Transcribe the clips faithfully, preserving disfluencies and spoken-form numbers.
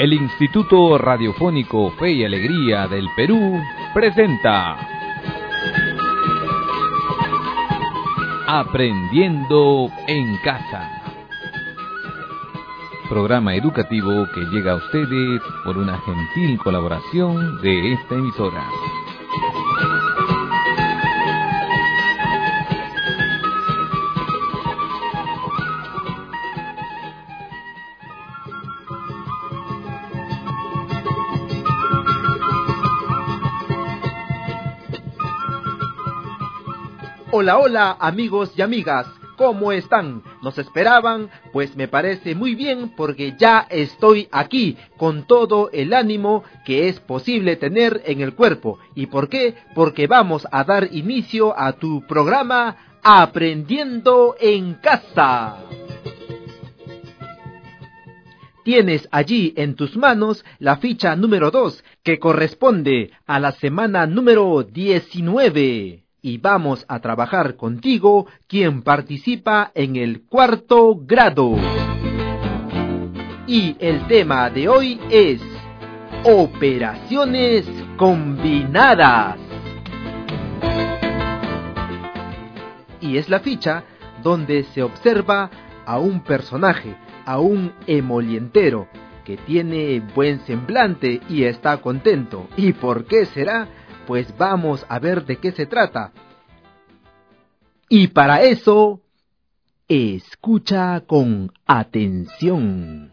El Instituto Radiofónico Fe y Alegría del Perú presenta Aprendiendo en Casa, programa educativo que llega a ustedes por una gentil colaboración de esta emisora. Hola, hola amigos y amigas, ¿cómo están? ¿Nos esperaban? Pues me parece muy bien porque ya estoy aquí con todo el ánimo que es posible tener en el cuerpo. ¿Y por qué? Porque vamos a dar inicio a tu programa Aprendiendo en Casa. Tienes allí en tus manos la ficha número dos que corresponde a la semana número diecinueve. Y vamos a trabajar contigo, quien participa en el cuarto grado. Y el tema de hoy es operaciones combinadas. Y es la ficha donde se observa a un personaje, a un emolientero, que tiene buen semblante y está contento. ¿Y por qué será? Pues vamos a ver de qué se trata. Y para eso, escucha con atención.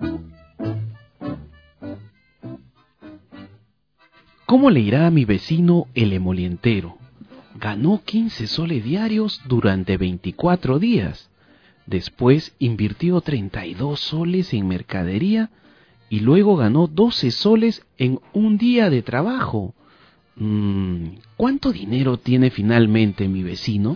¿Cómo le irá a mi vecino el emolientero? Ganó quince soles diarios durante veinticuatro días. Después invirtió treinta y dos soles en mercadería y luego ganó doce soles en un día de trabajo. Mm, ¿Cuánto dinero tiene finalmente mi vecino?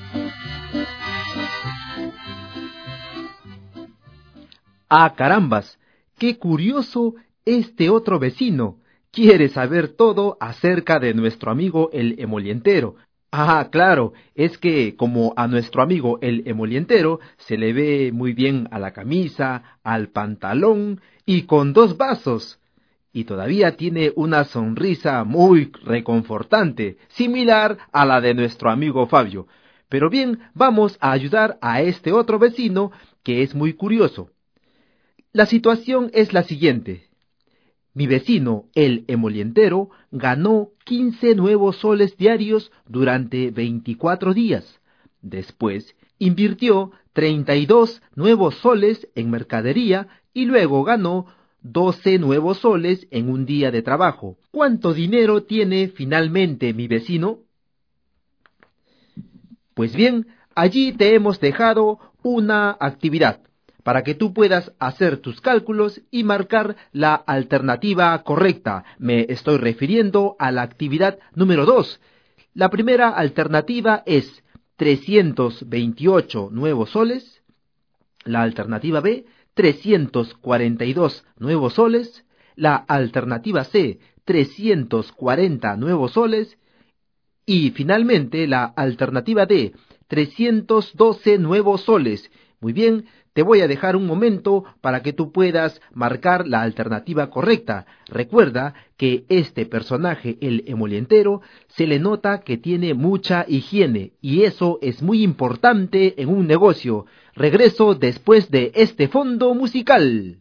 Ah, carambas, qué curioso este otro vecino. Quiere saber todo acerca de nuestro amigo el emolientero. Ah, claro, es que como a nuestro amigo el emolientero se le ve muy bien a la camisa, al pantalón y con dos vasos. Y todavía tiene una sonrisa muy reconfortante, similar a la de nuestro amigo Fabio. Pero bien, vamos a ayudar a este otro vecino que es muy curioso. La situación es la siguiente. Mi vecino, el emolientero, ganó quince nuevos soles diarios durante veinticuatro días. Después, invirtió treinta y dos nuevos soles en mercadería y luego ganó doce nuevos soles en un día de trabajo. ¿Cuánto dinero tiene finalmente mi vecino? Pues bien, allí te hemos dejado una actividad para que tú puedas hacer tus cálculos y marcar la alternativa correcta. Me estoy refiriendo a la actividad número dos. La primera alternativa es trescientos veintiocho nuevos soles. La alternativa B, trescientos cuarenta y dos nuevos soles. La alternativa C, trescientos cuarenta nuevos soles. Y finalmente la alternativa D, trescientos doce nuevos soles. Muy bien, te voy a dejar un momento para que tú puedas marcar la alternativa correcta. Recuerda que este personaje, el emolientero, se le nota que tiene mucha higiene y eso es muy importante en un negocio. Regreso después de este fondo musical.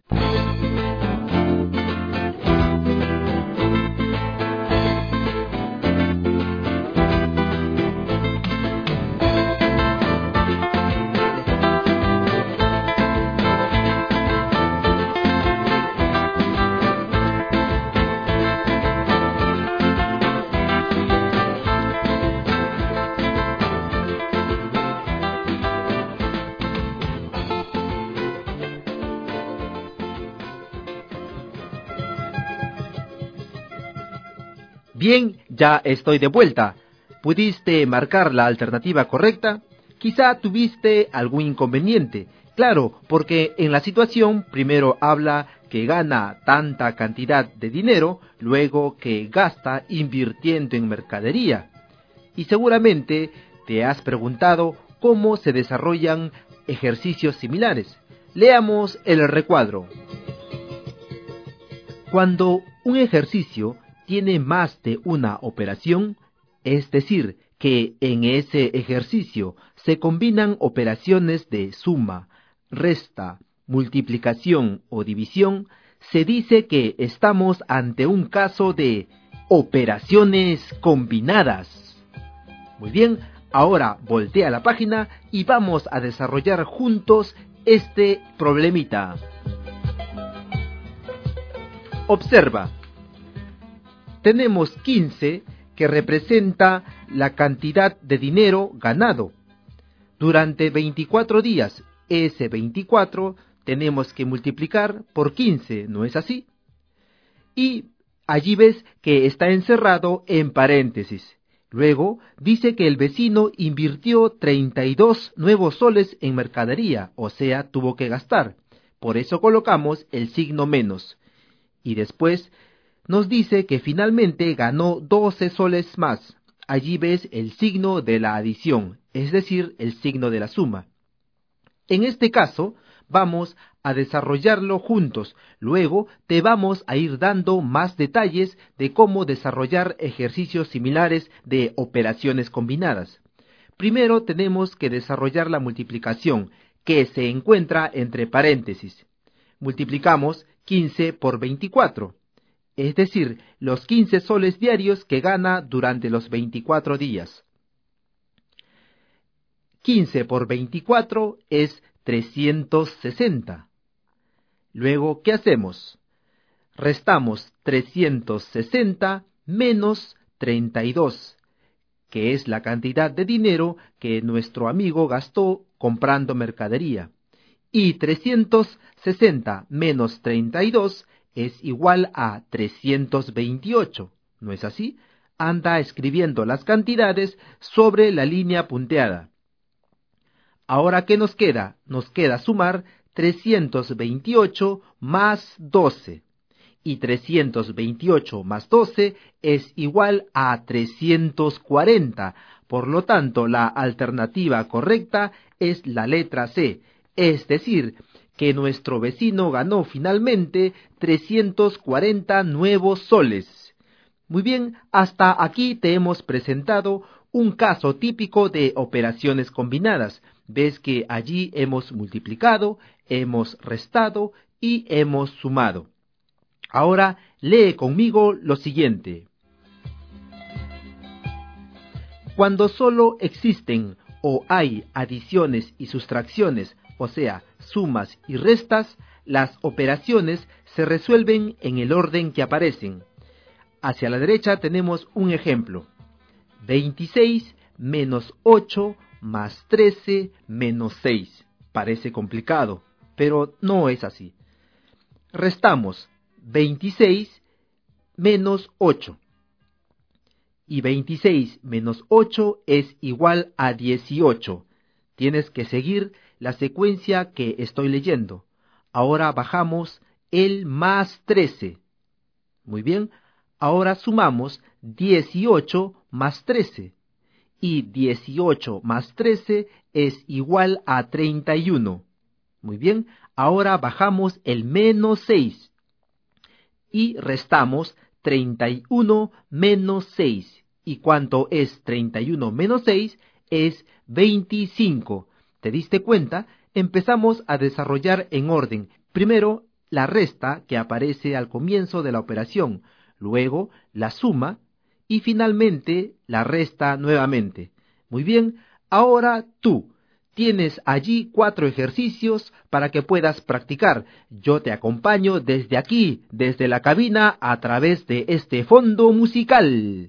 Bien, ya estoy de vuelta. ¿Pudiste marcar la alternativa correcta? Quizá tuviste algún inconveniente. Claro, porque en la situación primero habla que gana tanta cantidad de dinero, luego que gasta invirtiendo en mercadería. Y seguramente te has preguntado cómo se desarrollan ejercicios similares. Leamos el recuadro. Cuando un ejercicio tiene más de una operación, es decir, que en ese ejercicio se combinan operaciones de suma, resta, multiplicación o división, se dice que estamos ante un caso de operaciones combinadas. Muy bien, ahora voltea la página y vamos a desarrollar juntos este problemita. Observa, tenemos quince que representa la cantidad de dinero ganado durante veinticuatro días. Ese veinticuatro tenemos que multiplicar por quince, ¿no es así? Y allí ves que está encerrado en paréntesis. Luego dice que el vecino invirtió treinta y dos nuevos soles en mercadería, o sea, tuvo que gastar. Por eso colocamos el signo menos. Y después nos dice que finalmente ganó doce soles más. Allí ves el signo de la adición, es decir, el signo de la suma. En este caso, vamos a desarrollarlo juntos. Luego te vamos a ir dando más detalles de cómo desarrollar ejercicios similares de operaciones combinadas. Primero tenemos que desarrollar la multiplicación, que se encuentra entre paréntesis. Multiplicamos quince por veinticuatro, es decir, los quince soles diarios que gana durante los veinticuatro días. quince por veinticuatro es trescientos sesenta. Luego, ¿qué hacemos? Restamos trescientos sesenta menos treinta y dos, que es la cantidad de dinero que nuestro amigo gastó comprando mercadería. Y trescientos sesenta menos treinta y dos es igual a trescientos veintiocho, ¿no es así? Anda escribiendo las cantidades sobre la línea punteada. Ahora, ¿qué nos queda? Nos queda sumar trescientos veintiocho más doce. Y trescientos veintiocho más doce es igual a trescientos cuarenta. Por lo tanto, la alternativa correcta es la letra C. Es decir, que nuestro vecino ganó finalmente trescientos cuarenta nuevos soles. Muy bien, hasta aquí te hemos presentado un caso típico de operaciones combinadas. Ves que allí hemos multiplicado, hemos restado y hemos sumado. Ahora lee conmigo lo siguiente. Cuando solo existen o hay adiciones y sustracciones, o sea, sumas y restas, las operaciones se resuelven en el orden que aparecen. Hacia la derecha tenemos un ejemplo. veintiséis menos ocho más trece menos seis. Parece complicado, pero no es así. Restamos veintiséis menos ocho. Y veintiséis menos ocho es igual a dieciocho. Tienes que seguir la secuencia que estoy leyendo. Ahora bajamos el más trece. Muy bien, ahora sumamos dieciocho más trece. Y dieciocho más trece es igual a treinta y uno. Muy bien, ahora bajamos el menos seis. Y restamos treinta y uno menos seis. ¿Y cuánto es treinta y uno menos seis? Es veinticinco. ¿Te diste cuenta? Empezamos a desarrollar en orden. Primero, la resta que aparece al comienzo de la operación. Luego, la suma. Y finalmente, la resta nuevamente. Muy bien, ahora tú. Tienes allí cuatro ejercicios para que puedas practicar. Yo te acompaño desde aquí, desde la cabina, a través de este fondo musical.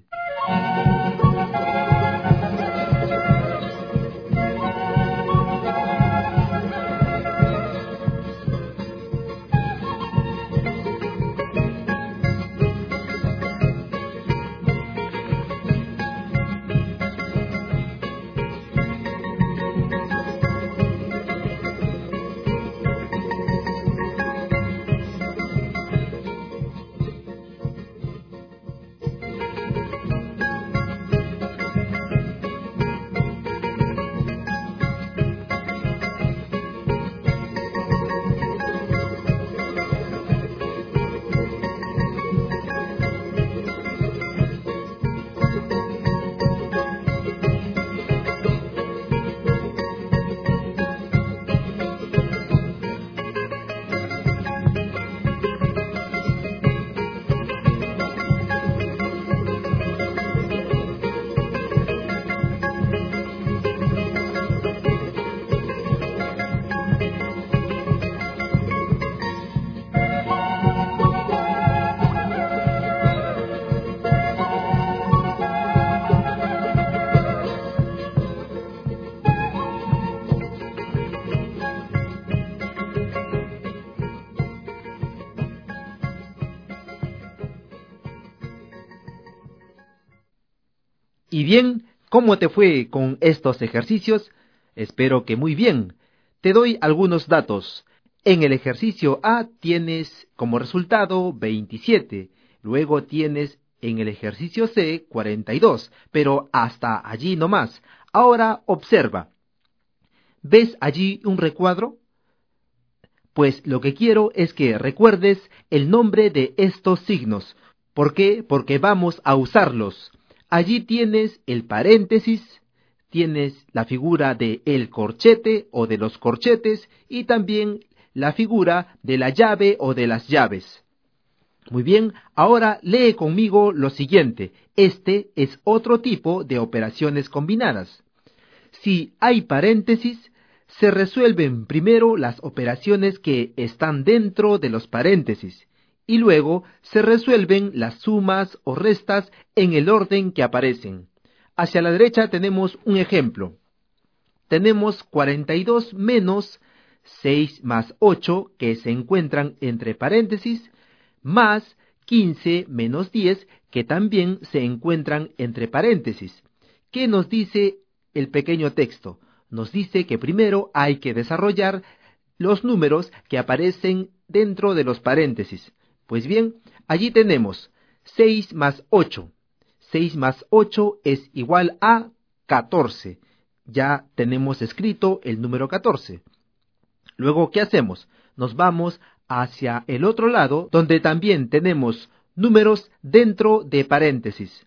Y bien, ¿cómo te fue con estos ejercicios? Espero que muy bien. Te doy algunos datos. En el ejercicio A tienes como resultado veintisiete, luego tienes en el ejercicio C cuarenta y dos, pero hasta allí nomás. Ahora observa. ¿Ves allí un recuadro? Pues lo que quiero es que recuerdes el nombre de estos signos. ¿Por qué? Porque vamos a usarlos. Allí tienes el paréntesis, tienes la figura de el corchete o de los corchetes y también la figura de la llave o de las llaves. Muy bien, ahora lee conmigo lo siguiente. Este es otro tipo de operaciones combinadas. Si hay paréntesis, se resuelven primero las operaciones que están dentro de los paréntesis y luego se resuelven las sumas o restas en el orden que aparecen. Hacia la derecha tenemos un ejemplo. Tenemos cuarenta y dos menos seis más ocho que se encuentran entre paréntesis, más quince menos diez que también se encuentran entre paréntesis. ¿Qué nos dice el pequeño texto? Nos dice que primero hay que desarrollar los números que aparecen dentro de los paréntesis. Pues bien, allí tenemos seis más ocho. seis más ocho es igual a catorce. Ya tenemos escrito el número catorce. Luego, ¿qué hacemos? Nos vamos hacia el otro lado, donde también tenemos números dentro de paréntesis.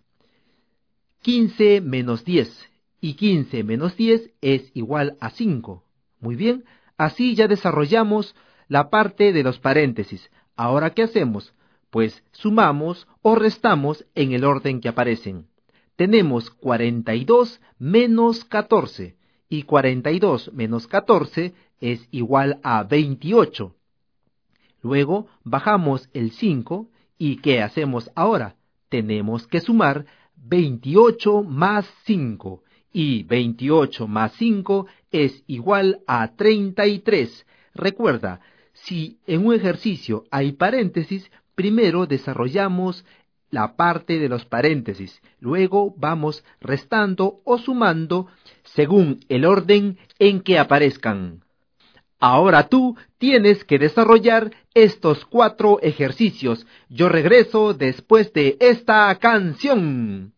quince menos diez. Y quince menos diez es igual a cinco. Muy bien, así ya desarrollamos la parte de los paréntesis. Ahora, ¿qué hacemos? Pues sumamos o restamos en el orden que aparecen. Tenemos cuarenta y dos menos catorce. Y cuarenta y dos menos catorce es igual a veintiocho. Luego bajamos el cinco y ¿qué hacemos ahora? Tenemos que sumar veintiocho más cinco. Y veintiocho más cinco es igual a treinta y tres. Recuerda, si en un ejercicio hay paréntesis, primero desarrollamos la parte de los paréntesis, luego vamos restando o sumando según el orden en que aparezcan. Ahora tú tienes que desarrollar estos cuatro ejercicios. Yo regreso después de esta canción.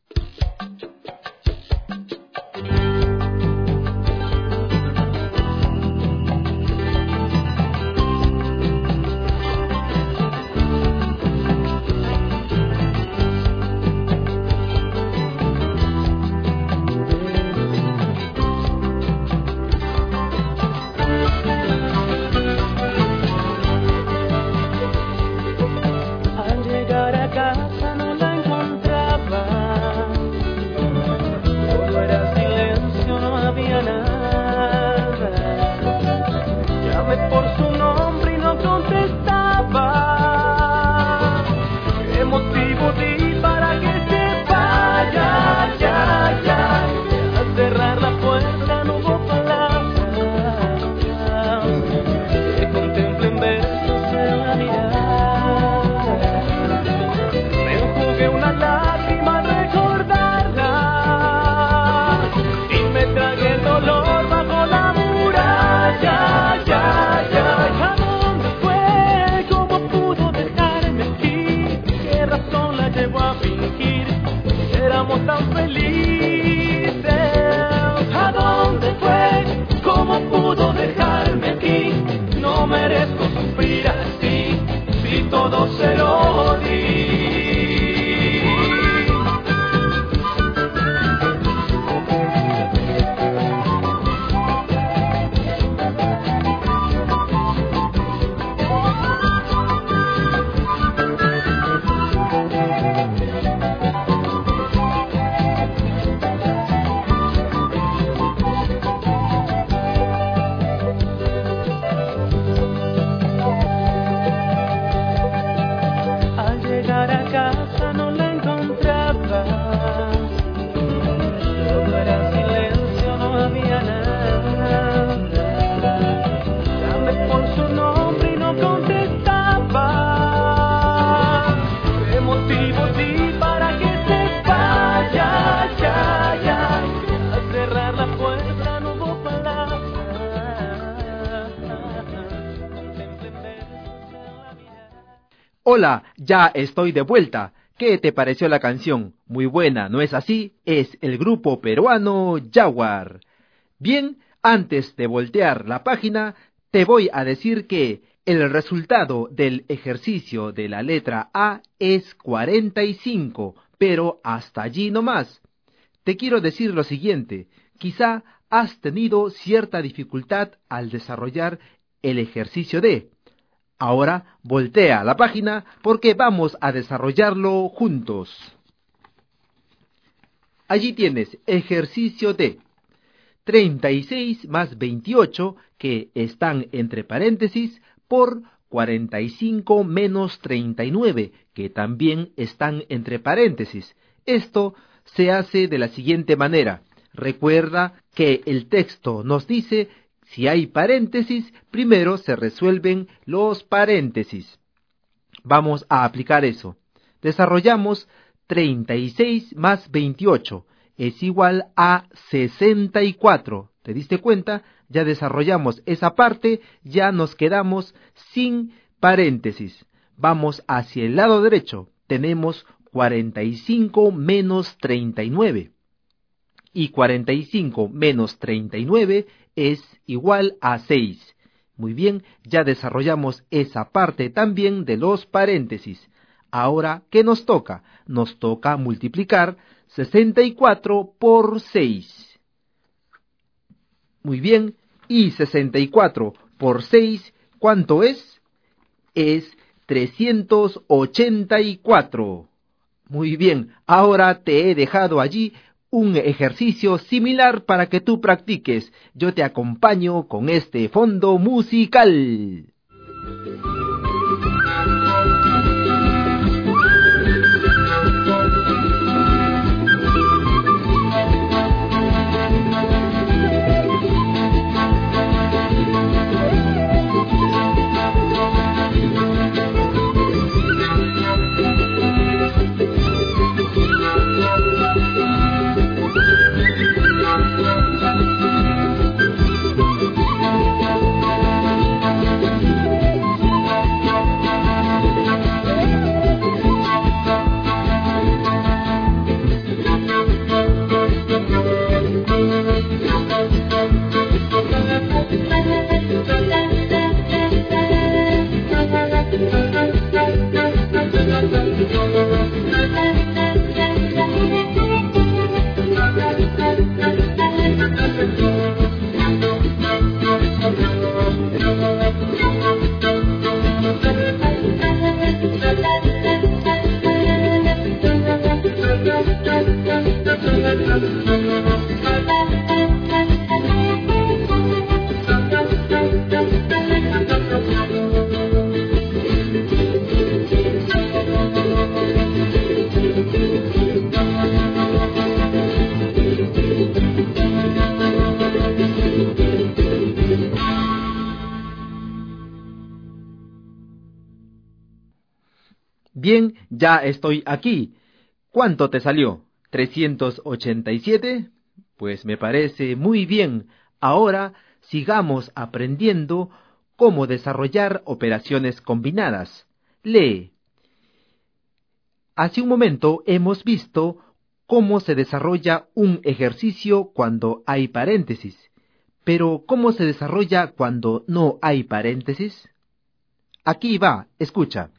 Hola, ya estoy de vuelta. ¿Qué te pareció la canción? Muy buena, ¿no es así? Es el grupo peruano Jaguar. Bien, antes de voltear la página, te voy a decir que el resultado del ejercicio de la letra A es cuarenta y cinco, pero hasta allí nomás. Te quiero decir lo siguiente, quizá has tenido cierta dificultad al desarrollar el ejercicio D. Ahora voltea la página porque vamos a desarrollarlo juntos. Allí tienes ejercicio D. treinta y seis más veintiocho, que están entre paréntesis, por cuarenta y cinco menos treinta y nueve, que también están entre paréntesis. Esto se hace de la siguiente manera. Recuerda que el texto nos dice, si hay paréntesis, primero se resuelven los paréntesis. Vamos a aplicar eso. Desarrollamos treinta y seis más veintiocho. Es igual a sesenta y cuatro. ¿Te diste cuenta? Ya desarrollamos esa parte, ya nos quedamos sin paréntesis. Vamos hacia el lado derecho. Tenemos cuarenta y cinco menos treinta y nueve. Y cuarenta y cinco menos treinta y nueve es igual a seis. Muy bien, ya desarrollamos esa parte también de los paréntesis. Ahora, ¿qué nos toca? Nos toca multiplicar sesenta y cuatro por seis. Muy bien, y sesenta y cuatro por seis, ¿cuánto es? Es trescientos ochenta y cuatro. Muy bien, ahora te he dejado allí un ejercicio similar para que tú practiques. Yo te acompaño con este fondo musical. Bien, ya estoy aquí. ¿Cuánto te salió? ¿trescientos ochenta y siete? Pues me parece muy bien. Ahora sigamos aprendiendo cómo desarrollar operaciones combinadas. Lee. Hace un momento hemos visto cómo se desarrolla un ejercicio cuando hay paréntesis. Pero, ¿cómo se desarrolla cuando no hay paréntesis? Aquí va, escucha.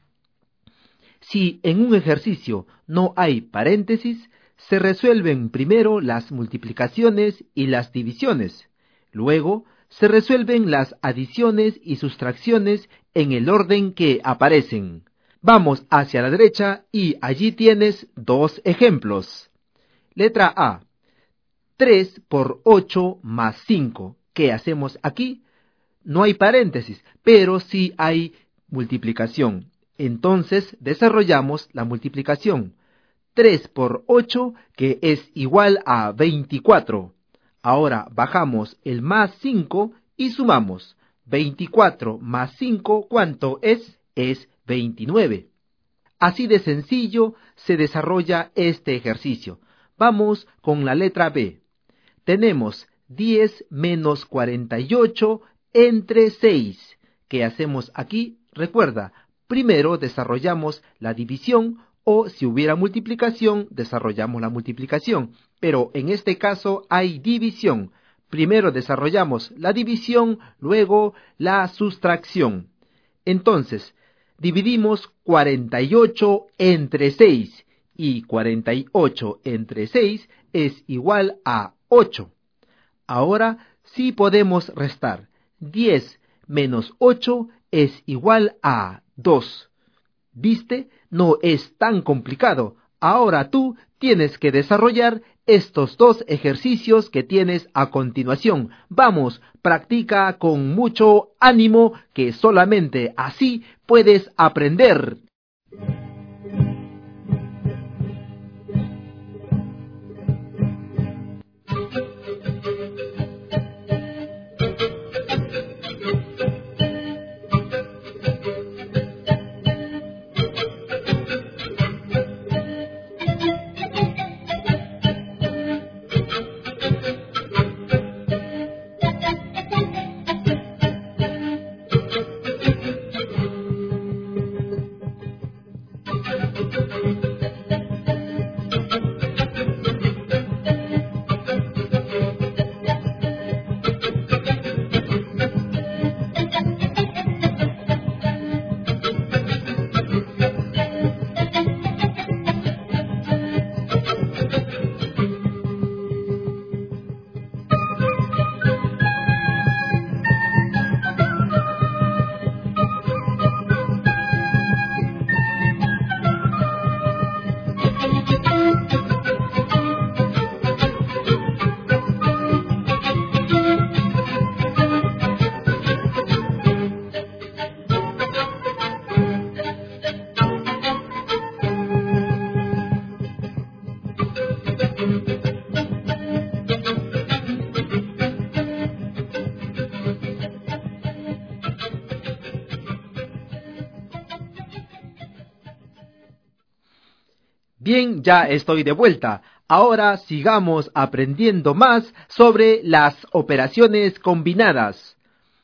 Si en un ejercicio no hay paréntesis, se resuelven primero las multiplicaciones y las divisiones. Luego, se resuelven las adiciones y sustracciones en el orden que aparecen. Vamos hacia la derecha y allí tienes dos ejemplos. Letra A. tres por ocho más cinco. ¿Qué hacemos aquí? No hay paréntesis, pero sí hay multiplicación. Entonces desarrollamos la multiplicación. tres por ocho, que es igual a veinticuatro. Ahora bajamos el más cinco y sumamos. veinticuatro más cinco, ¿cuánto es? Es veintinueve. Así de sencillo se desarrolla este ejercicio. Vamos con la letra B. Tenemos diez menos cuarenta y ocho entre seis. ¿Qué hacemos aquí? Recuerda, primero desarrollamos la división, o si hubiera multiplicación, desarrollamos la multiplicación. Pero en este caso hay división. Primero desarrollamos la división, luego la sustracción. Entonces, dividimos cuarenta y ocho entre seis, y cuarenta y ocho entre seis es igual a ocho. Ahora sí podemos restar. diez menos ocho es igual a dos. ¿Viste? No es tan complicado. Ahora tú tienes que desarrollar estos dos ejercicios que tienes a continuación. Vamos, practica con mucho ánimo, que solamente así puedes aprender. Bien, ya estoy de vuelta. Ahora sigamos aprendiendo más sobre las operaciones combinadas.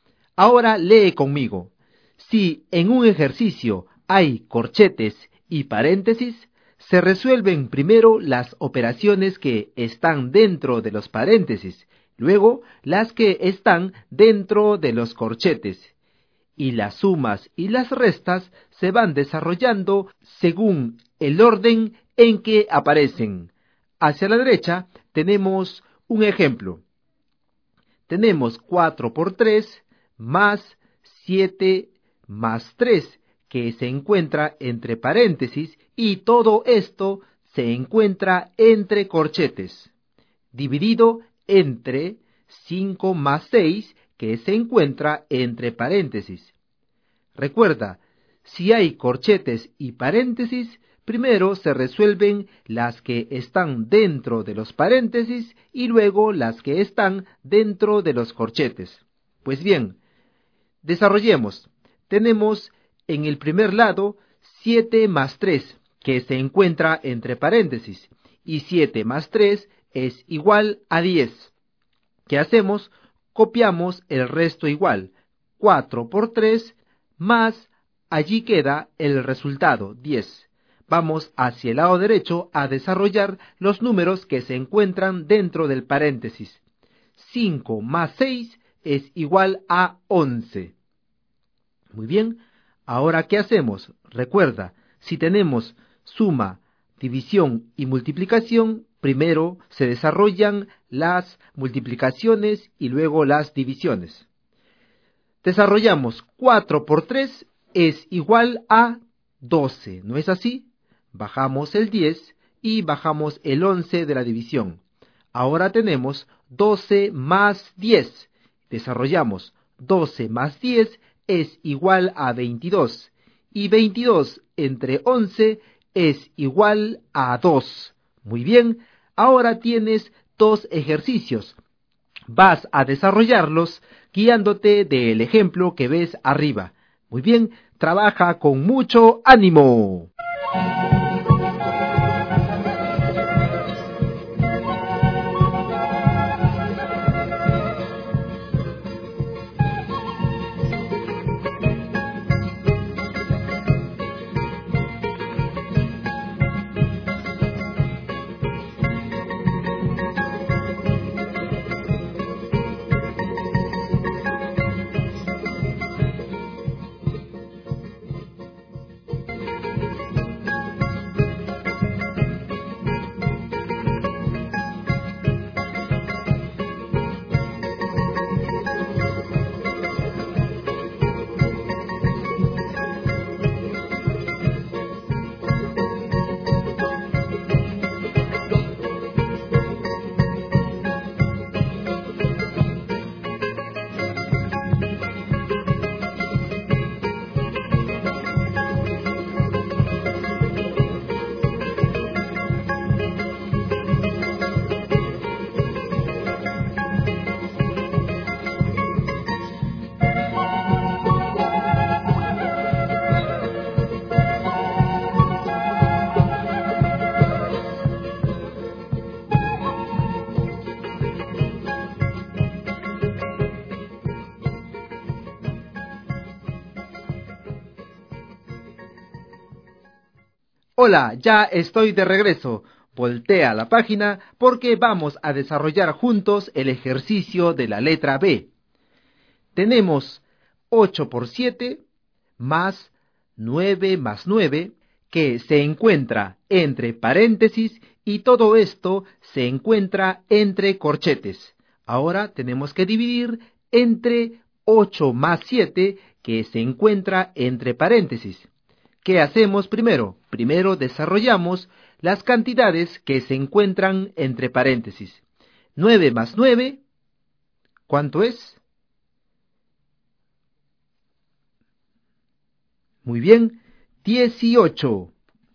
Ahora lee conmigo. Si en un ejercicio hay corchetes y paréntesis, se resuelven primero las operaciones que están dentro de los paréntesis, luego las que están dentro de los corchetes. Y las sumas y las restas se van desarrollando según el orden en que aparecen. Hacia la derecha tenemos un ejemplo. Tenemos cuatro por tres más siete más tres, que se encuentra entre paréntesis, y todo esto se encuentra entre corchetes, dividido entre cinco más seis, que se encuentra entre paréntesis. Recuerda, si hay corchetes y paréntesis, primero se resuelven las que están dentro de los paréntesis y luego las que están dentro de los corchetes. Pues bien, desarrollemos. Tenemos en el primer lado siete más tres, que se encuentra entre paréntesis, y siete más tres es igual a diez. ¿Qué hacemos? Copiamos el resto igual, cuatro por tres más, allí queda el resultado, diez. Vamos hacia el lado derecho a desarrollar los números que se encuentran dentro del paréntesis. cinco más seis es igual a once. Muy bien, ahora ¿qué hacemos? Recuerda, si tenemos suma, división y multiplicación, primero se desarrollan las multiplicaciones y luego las divisiones. Desarrollamos cuatro por tres es igual a doce, ¿no es así? Bajamos el diez y bajamos el once de la división. Ahora tenemos doce más diez. Desarrollamos doce más diez es igual a veintidós. Y veintidós entre once es igual a dos. Muy bien, ahora tienes dos ejercicios. Vas a desarrollarlos guiándote del ejemplo que ves arriba. Muy bien, trabaja con mucho ánimo. Hola, ya estoy de regreso. Voltea la página porque vamos a desarrollar juntos el ejercicio de la letra B. Tenemos ocho por siete más nueve más nueve, que se encuentra entre paréntesis y todo esto se encuentra entre corchetes. Ahora tenemos que dividir entre ocho más siete, que se encuentra entre paréntesis. ¿Qué hacemos primero? Primero desarrollamos las cantidades que se encuentran entre paréntesis. nueve más nueve, ¿cuánto es? Muy bien, dieciocho.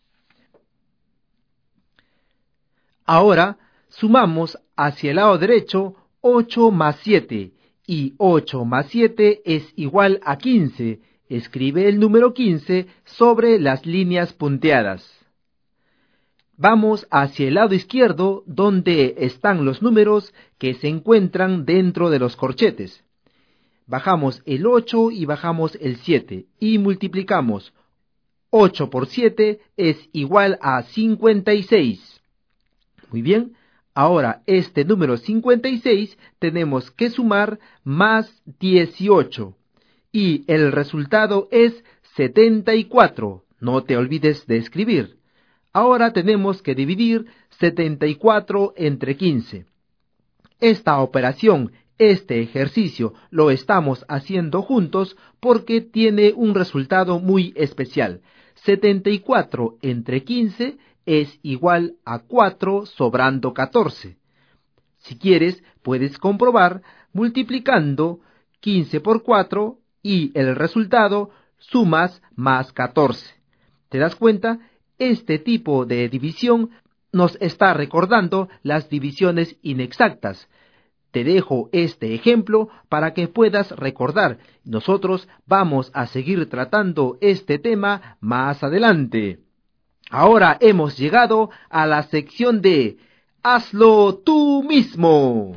Ahora sumamos hacia el lado derecho ocho más siete, y ocho más siete es igual a quince. Escribe el número quince sobre las líneas punteadas. Vamos hacia el lado izquierdo, donde están los números que se encuentran dentro de los corchetes. Bajamos el ocho y bajamos el siete, y multiplicamos. ocho por siete es igual a cincuenta y seis. Muy bien, ahora este número cincuenta y seis tenemos que sumar más dieciocho. Y el resultado es setenta y cuatro. No te olvides de escribir. Ahora tenemos que dividir setenta y cuatro entre quince. Esta operación, este ejercicio, lo estamos haciendo juntos porque tiene un resultado muy especial. setenta y cuatro entre quince es igual a cuatro sobrando catorce. Si quieres, puedes comprobar multiplicando quince por cuatro y el resultado sumas más catorce. ¿Te das cuenta? Este tipo de división nos está recordando las divisiones inexactas. Te dejo este ejemplo para que puedas recordar. Nosotros vamos a seguir tratando este tema más adelante. Ahora hemos llegado a la sección de Hazlo tú mismo.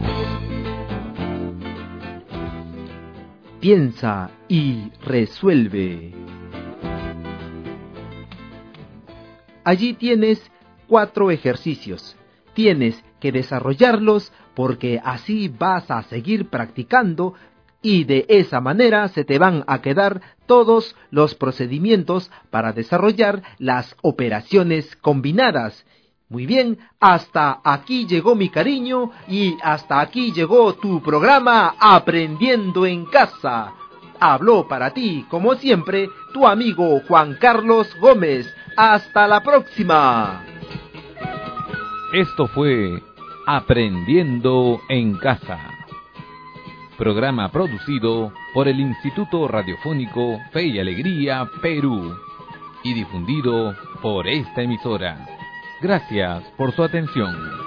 Piensa y resuelve. Allí tienes cuatro ejercicios. Tienes que desarrollarlos porque así vas a seguir practicando y de esa manera se te van a quedar todos los procedimientos para desarrollar las operaciones combinadas. Muy bien, hasta aquí llegó mi cariño y hasta aquí llegó tu programa Aprendiendo en Casa. Habló para ti, como siempre, tu amigo Juan Carlos Gómez. ¡Hasta la próxima! Esto fue Aprendiendo en Casa. Programa producido por el Instituto Radiofónico Fe y Alegría, Perú, y difundido por esta emisora. Gracias por su atención.